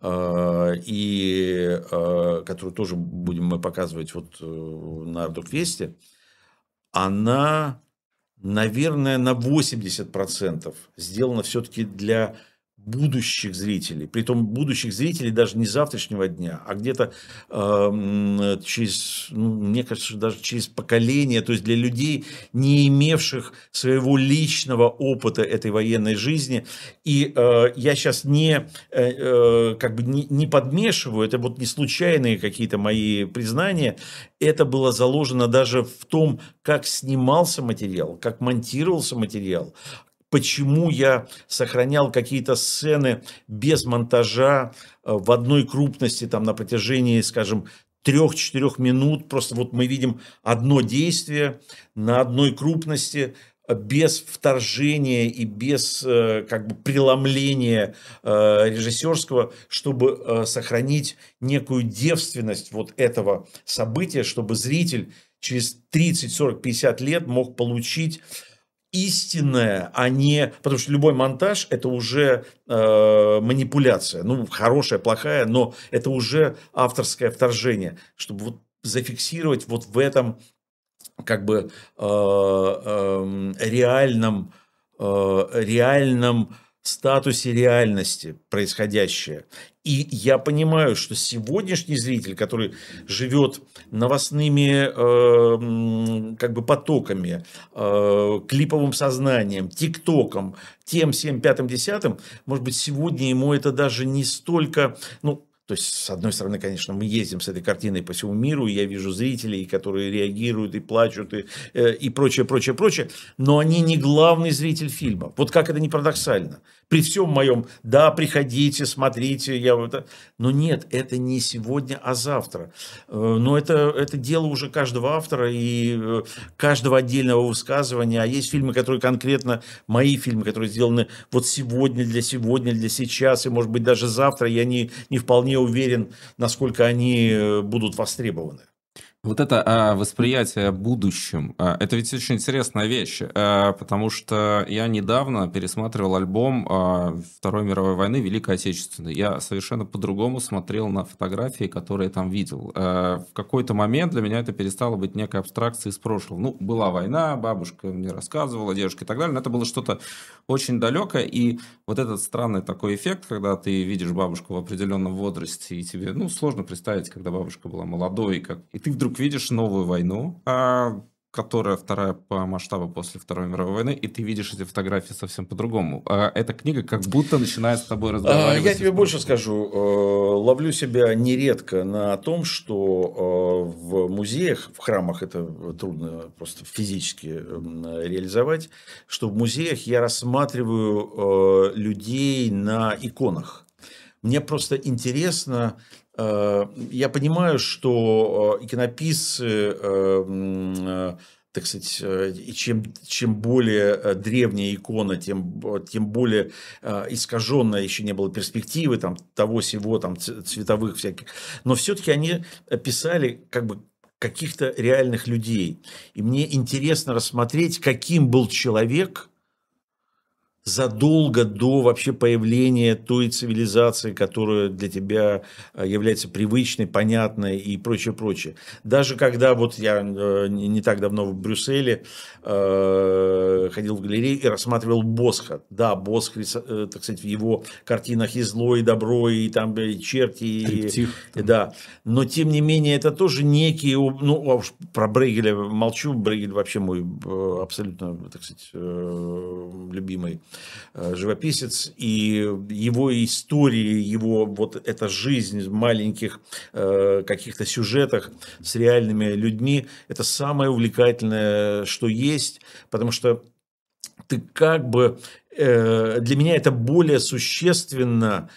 и которую тоже будем мы показывать вот на Ардукфесте, она, наверное, на 80% сделана все-таки для будущих зрителей, притом будущих зрителей даже не завтрашнего дня, а где-то через, мне кажется, даже через поколение, то есть для людей, не имевших своего личного опыта этой военной жизни. И я сейчас не подмешиваю, это вот не случайные какие-то мои признания, это было заложено даже в том, как снимался материал, как монтировался материал, почему я сохранял какие-то сцены без монтажа в одной крупности там, на протяжении, скажем, 3-4 минут. Просто вот мы видим одно действие на одной крупности, без вторжения и без преломления режиссерского, чтобы сохранить некую девственность вот этого события, чтобы зритель через 30, 40, 50 лет мог получить истинное, а не... Потому что любой монтаж – это уже манипуляция. Хорошая, плохая, но это уже авторское вторжение. Чтобы вот зафиксировать вот в этом реальном статусе реальности происходящее. И я понимаю, что сегодняшний зритель, который живет новостными потоками, клиповым сознанием, ТикТоком, тем, всем, пятым, десятым, может быть, сегодня ему это даже не столько... То есть, с одной стороны, конечно, мы ездим с этой картиной по всему миру, и я вижу зрителей, которые реагируют и плачут, и прочее, прочее, прочее, но они не главный зритель фильма. Вот как это ни парадоксально. При всем моем, да, приходите, смотрите, но нет, это не сегодня, а завтра. Но это дело уже каждого автора и каждого отдельного высказывания. А есть фильмы, которые конкретно, мои фильмы, которые сделаны вот сегодня, для сейчас, и, может быть, даже завтра, я не вполне уверен, насколько они будут востребованы. Вот это восприятие будущем, это ведь очень интересная вещь, потому что я недавно пересматривал альбом Второй мировой войны, Великой Отечественной. Я совершенно по-другому смотрел на фотографии, которые там видел. В какой-то момент для меня это перестало быть некой абстракцией из прошлого. Была война, бабушка мне рассказывала, дедушка и так далее, но это было что-то очень далекое, и вот этот странный такой эффект, когда ты видишь бабушку в определенном возрасте, и тебе сложно представить, когда бабушка была молодой, и ты вдруг видишь новую войну, которая вторая по масштабу после Второй мировой войны, и ты видишь эти фотографии совсем по-другому. Эта книга как будто начинает с тобой разговаривать. Я тебе больше скажу. Ловлю себя нередко на том, что в музеях, в храмах это трудно просто физически реализовать, что в музеях я рассматриваю людей на иконах. Мне просто интересно... Я понимаю, что иконописцы, так сказать, чем более древняя икона, тем более искаженная, еще не было перспективы, того-сего, цветовых всяких. Но все-таки они писали каких-то реальных людей. И мне интересно рассмотреть, каким был человек задолго до вообще появления той цивилизации, которая для тебя является привычной, понятной и прочее, прочее. Даже когда вот я не так давно в Брюсселе ходил в галерею и рассматривал Босха. Да, Босх, так сказать, в его картинах и зло, и добро, и там и черти, да. Но тем не менее это тоже некие, уж про Брейгеля молчу, Брейгель вообще мой абсолютно, так сказать, любимый живописец, и его истории, его вот эта жизнь в маленьких каких-то сюжетах с реальными людьми, это самое увлекательное, что есть, потому что ты для меня это более существенная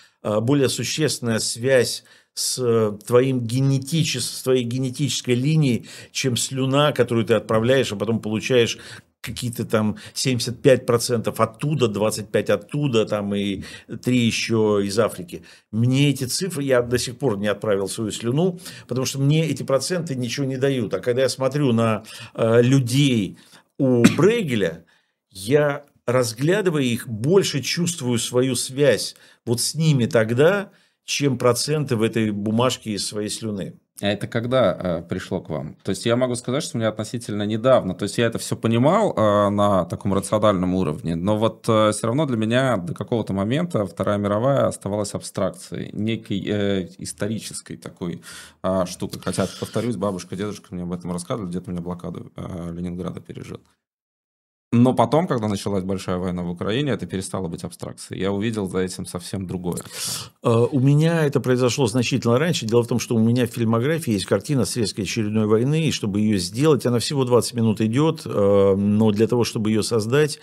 связь с твоей генетической линией, чем слюна, которую ты отправляешь, а потом получаешь какие-то 75% оттуда, 25% оттуда, и 3 еще из Африки. Мне эти цифры, я до сих пор не отправил свою слюну, потому что мне эти проценты ничего не дают. А когда я смотрю на людей у Брейгеля, я, разглядывая их, больше чувствую свою связь вот с ними тогда, чем проценты в этой бумажке из своей слюны. А это когда пришло к вам? То есть я могу сказать, что у меня относительно недавно, то есть я это все понимал на таком рациональном уровне, но вот все равно для меня до какого-то момента Вторая мировая оставалась абстракцией, некой исторической такой штукой. Хотя, повторюсь, бабушка, дедушка мне об этом рассказывали, дед у меня блокаду Ленинграда пережил. Но потом, когда началась большая война в Украине, это перестало быть абстракцией. Я увидел за этим совсем другое. У меня это произошло значительно раньше. Дело в том, что у меня в фильмографии есть картина «Средской очередной войны», и чтобы ее сделать, она всего 20 минут идет, но для того, чтобы ее создать,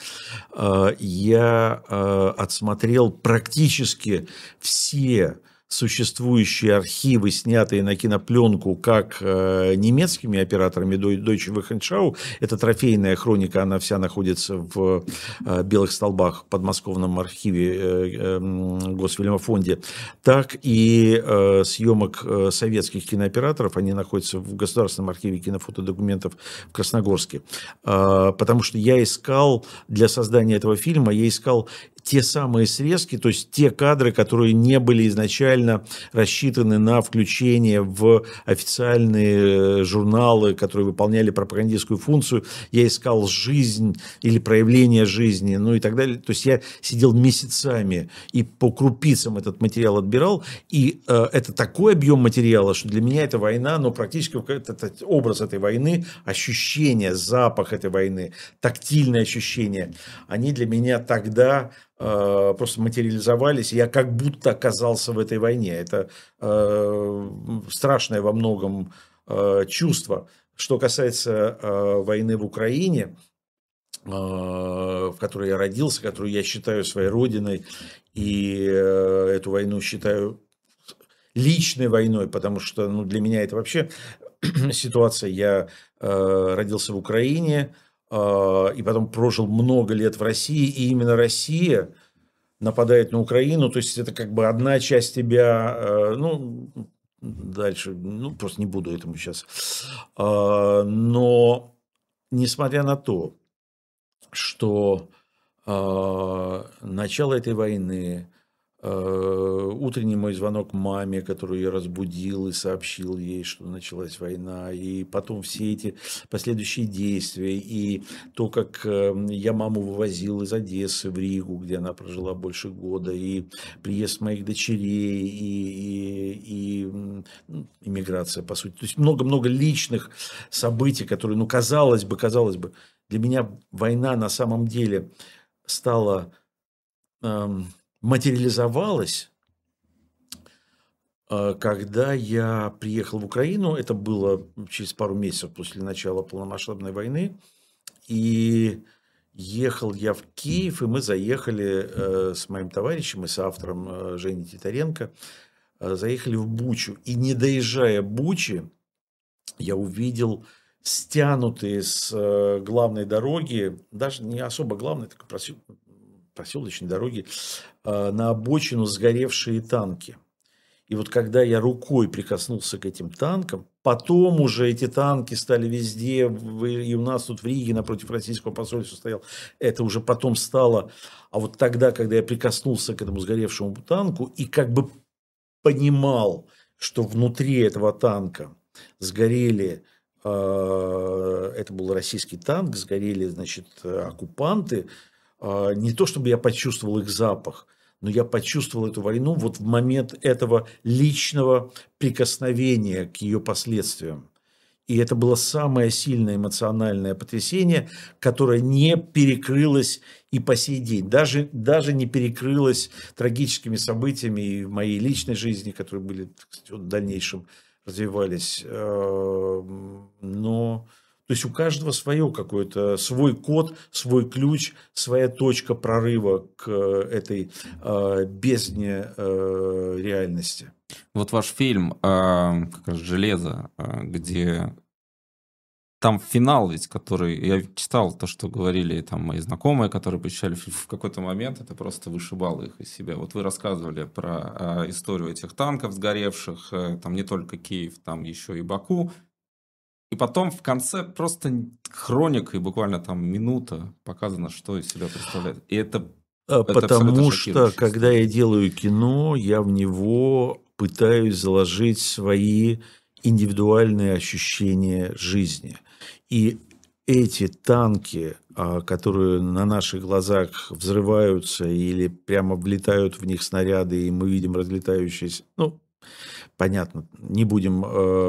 я отсмотрел практически все существующие архивы, снятые на кинопленку как немецкими операторами Deutsche Wochenschau. Это трофейная хроника, она вся находится в Белых столбах в подмосковном архиве Госфильмофонде, так и съемок советских кинооператоров, они находятся в Государственном архиве кинофотодокументов в Красногорске. Потому что я искал для создания этого фильма, я искал те самые срезки, то есть те кадры, которые не были изначально рассчитаны на включение в официальные журналы, которые выполняли пропагандистскую функцию. Я искал жизнь или проявление жизни, ну и так далее. То есть я сидел месяцами и по крупицам этот материал отбирал. И это такой объем материала, что для меня это война, но практически этот образ этой войны, ощущение, запах этой войны, тактильные ощущения, они для меня тогда просто материализовались, и я как будто оказался в этой войне. Это страшное во многом чувство. Что касается войны в Украине, в которой я родился, которую я считаю своей родиной, и эту войну считаю личной войной, потому что для меня это вообще ситуация. Я родился в Украине, и потом прожил много лет в России, и именно Россия нападает на Украину, то есть это как бы одна часть тебя, дальше, просто не буду этому сейчас. Но несмотря на то, что начало этой войны, утренний мой звонок маме, которую я разбудил и сообщил ей, что началась война, и потом все эти последующие действия, и то, как я маму вывозил из Одессы в Ригу, где она прожила больше года, и приезд моих дочерей, и иммиграция, по сути. То есть много-много личных событий, которые, казалось бы, для меня война на самом деле стала... материализовалась, когда я приехал в Украину. Это было через пару месяцев после начала полномасштабной войны. И ехал я в Киев, и мы заехали с моим товарищем и с автором Женей Титаренко, заехали в Бучу. И не доезжая Бучи, я увидел стянутые с главной дороги, даже не особо главной, такой проселочной дороги, на обочину сгоревшие танки. И вот когда я рукой прикоснулся к этим танкам, потом уже эти танки стали везде, и у нас тут в Риге напротив российского посольства стоял, это уже потом стало. А вот тогда, когда я прикоснулся к этому сгоревшему танку и как бы понимал, что внутри этого танка сгорели, это был российский танк, сгорели, значит, оккупанты, не то чтобы я почувствовал их запах, но я почувствовал эту войну вот в момент этого личного прикосновения к ее последствиям. И это было самое сильное эмоциональное потрясение, которое не перекрылось и по сей день. Даже не перекрылось трагическими событиями в моей личной жизни, которые были, так сказать, в дальнейшем развивались. Но... То есть у каждого свое какое-то, свой код, свой ключ, своя точка прорыва к этой бездне реальности. Вот ваш фильм как раз «Железо», где там финал ведь, который... Я читал то, что говорили там мои знакомые, которые посещали в какой-то момент, это просто вышибало их из себя. Вот вы рассказывали про историю этих танков сгоревших, там не только Киев, там еще и Баку. И потом в конце просто хроника, и буквально там минута показано, что из себя представляет. И это потому что, когда я делаю кино, я в него пытаюсь заложить свои индивидуальные ощущения жизни. И эти танки, которые на наших глазах взрываются или прямо влетают в них снаряды, и мы видим разлетающиеся, ну, понятно, не будем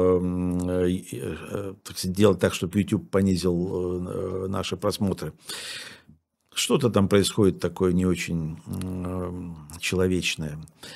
так сказать, делать так, чтобы YouTube понизил наши просмотры. Что-то там происходит такое не очень человечное.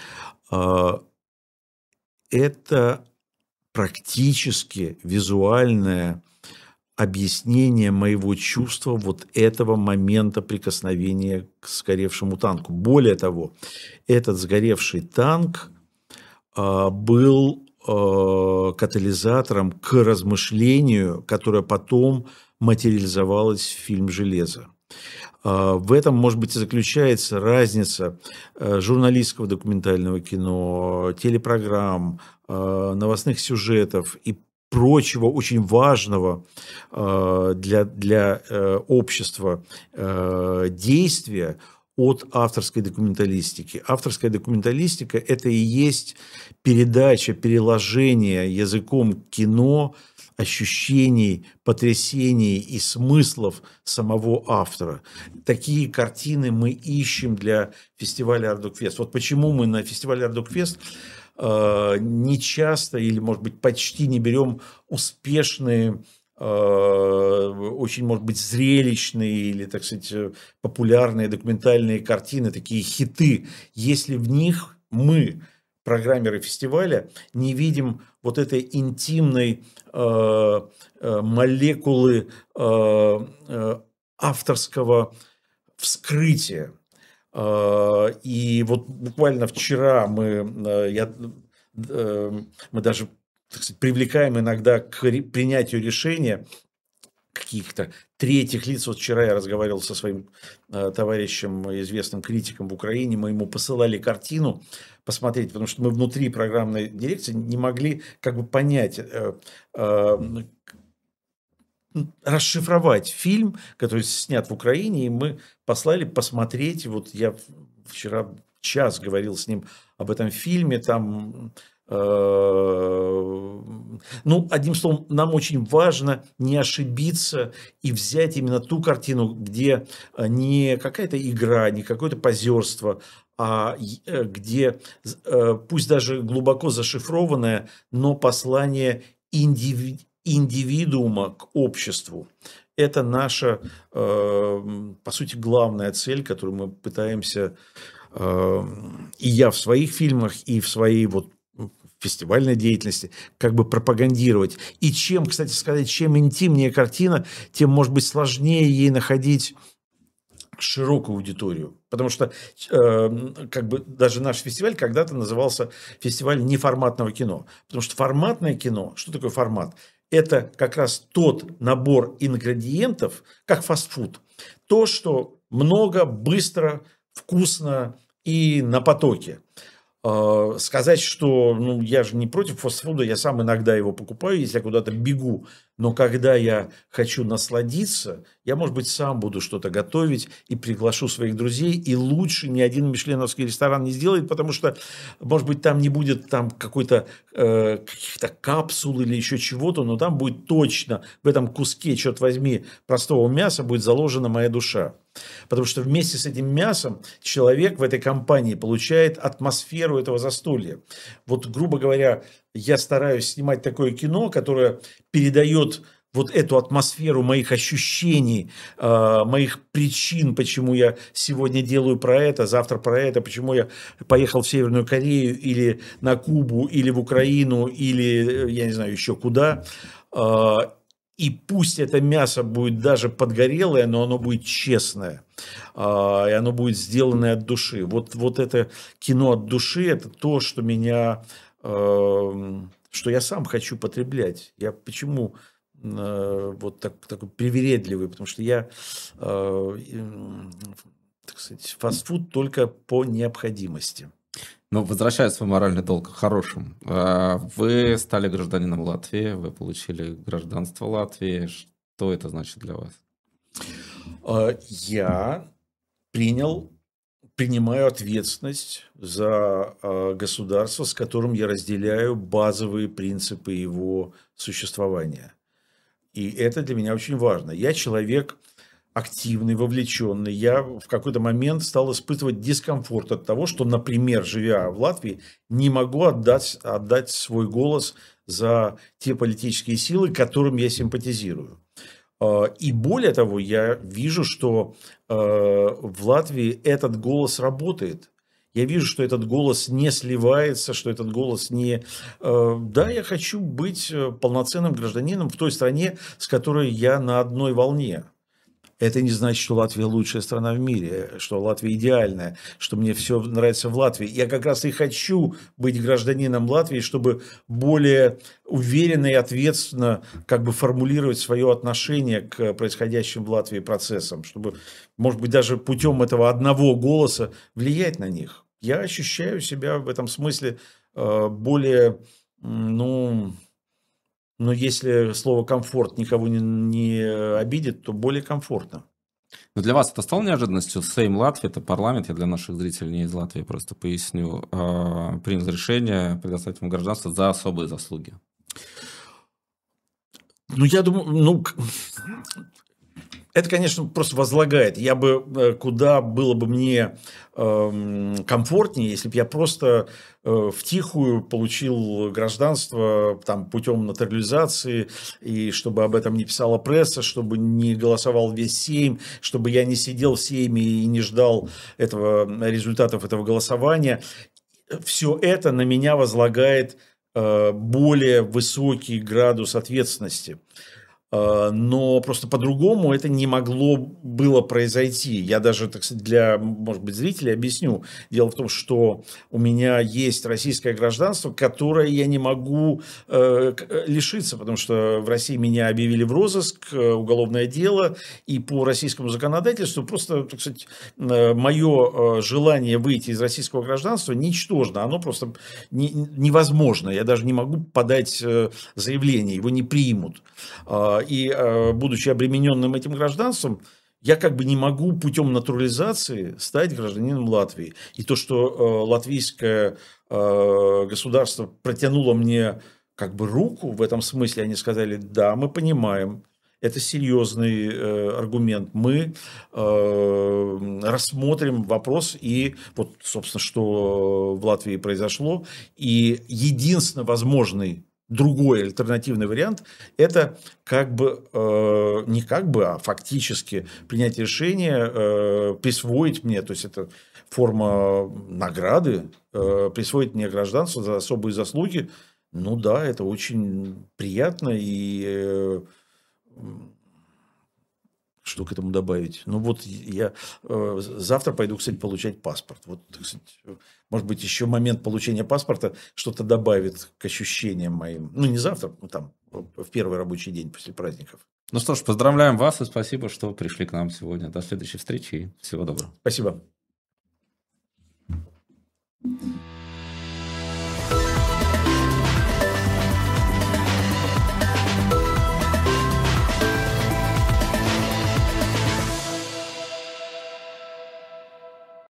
Это практически визуальное объяснение моего чувства вот этого момента прикосновения к сгоревшему танку. Более того, этот сгоревший танк был катализатором к размышлению, которое потом материализовалось в фильм «Железо». В этом, может быть, и заключается разница журналистского документального кино, телепрограмм, новостных сюжетов и прочего очень важного для общества действия от авторской документалистики. Авторская документалистика – это и есть передача, переложение языком кино ощущений, потрясений и смыслов самого автора. Такие картины мы ищем для фестиваля Ардукфест. Вот почему мы на фестивале Ардукфест не часто или, может быть, почти не берем успешные, очень, может быть, зрелищные или, так сказать, популярные документальные картины, такие хиты, если в них мы, программеры фестиваля, не видим вот этой интимной молекулы авторского вскрытия. И вот буквально вчера мы даже, так сказать, привлекаем иногда к принятию решения каких-то третьих лиц. Вот вчера я разговаривал со своим товарищем, известным критиком в Украине, мы ему посылали картину посмотреть, потому что мы внутри программной дирекции не могли как бы понять, расшифровать фильм, который снят в Украине, и мы послали посмотреть. Вот я вчера час говорил с ним об этом фильме, там... Ну, одним словом, нам очень важно не ошибиться и взять именно ту картину, где не какая-то игра, не какое-то позерство, а где, пусть даже глубоко зашифрованное, но послание индивидуума к обществу. Это наша, по сути, главная цель, которую мы пытаемся, и я в своих фильмах, и в своей вот фестивальной деятельности, как бы пропагандировать. И чем, кстати сказать, чем интимнее картина, тем, может быть, сложнее ей находить широкую аудиторию. Потому что как бы даже наш фестиваль когда-то назывался фестиваль неформатного кино. Потому что форматное кино, что такое формат? Это как раз тот набор ингредиентов, как фастфуд. То, что много, быстро, вкусно и на потоке. Сказать, что ну, я же не против фастфуда, я сам иногда его покупаю, если я куда-то бегу, но когда я хочу насладиться, я, может быть, сам буду что-то готовить и приглашу своих друзей, и лучше ни один мишленовский ресторан не сделает, потому что, может быть, там не будет там какой-то каких-то капсул или еще чего-то, но там будет точно в этом куске, черт возьми, простого мяса будет заложена моя душа. Потому что вместе с этим мясом человек в этой компании получает атмосферу этого застолья. Вот, грубо говоря, я стараюсь снимать такое кино, которое передает вот эту атмосферу моих ощущений, моих причин, почему я сегодня делаю про это, завтра про это, почему я поехал в Северную Корею или на Кубу, или в Украину, или, я не знаю, еще куда. И пусть это мясо будет даже подгорелое, но оно будет честное. И оно будет сделанное от души. Вот это кино от души, это то, что меня, что я сам хочу потреблять. Я почему вот такой привередливый? Потому что я, так сказать, фастфуд только по необходимости. Но возвращаясь в свой моральный долг хорошим, вы стали гражданином Латвии, вы получили гражданство Латвии. Что это значит для вас? Я принял принимаю ответственность за государство, с которым я разделяю базовые принципы его существования. И это для меня очень важно. Я человек активный, вовлеченный. Я в какой-то момент стал испытывать дискомфорт от того, что, например, живя в Латвии, не могу отдать свой голос за те политические силы, которым я симпатизирую. И более того, я вижу, что в Латвии этот голос работает. Я вижу, что этот голос не сливается, что этот голос не... Да, я хочу быть полноценным гражданином в той стране, с которой я на одной волне. Это не значит, что Латвия лучшая страна в мире, что Латвия идеальная, что мне все нравится в Латвии. Я как раз и хочу быть гражданином Латвии, чтобы более уверенно и ответственно как бы формулировать свое отношение к происходящим в Латвии процессам, чтобы, может быть, даже путем этого одного голоса влиять на них. Я ощущаю себя в этом смысле более, но если слово «комфорт» никого не обидит, то более комфортно. Но для вас это стало неожиданностью? Сейм Латвии, это парламент, я для наших зрителей не из Латвии просто поясню, принял решение предоставить ему гражданство за особые заслуги. Я думаю, это, конечно, просто возлагает. Куда было бы мне комфортнее, если бы я просто втихую получил гражданство путем нотариализации, и чтобы об этом не писала пресса, чтобы не голосовал весь Сейм, чтобы я не сидел в Сейме и не ждал результатов этого голосования. Все это на меня возлагает более высокий градус ответственности. Но просто по-другому это не могло было произойти. Я даже, так сказать, для, может быть, зрителей объясню. Дело в том, что у меня есть российское гражданство, которое я не могу лишиться, потому что в России меня объявили в розыск, уголовное дело, и по российскому законодательству просто, так сказать, мое желание выйти из российского гражданства ничтожно, оно просто невозможно. Я даже не могу подать заявление, его не примут. И, будучи обремененным этим гражданством, я как бы не могу путем натурализации стать гражданином Латвии. И то, что латвийское государство протянуло мне как бы руку в этом смысле, они сказали: да, мы понимаем, это серьезный аргумент, мы рассмотрим вопрос. И вот, собственно, что в Латвии произошло. И единственно возможный другой альтернативный вариант – это а фактически принять решение присвоить мне, то есть это форма награды, присвоить мне гражданство за особые заслуги. Да, это очень приятно. И что к этому добавить? Я завтра пойду, кстати, получать паспорт. Кстати, может быть, еще момент получения паспорта что-то добавит к ощущениям моим. Не завтра, в первый рабочий день после праздников. Ну что ж, поздравляем вас и спасибо, что пришли к нам сегодня. До следующей встречи и всего доброго. Спасибо.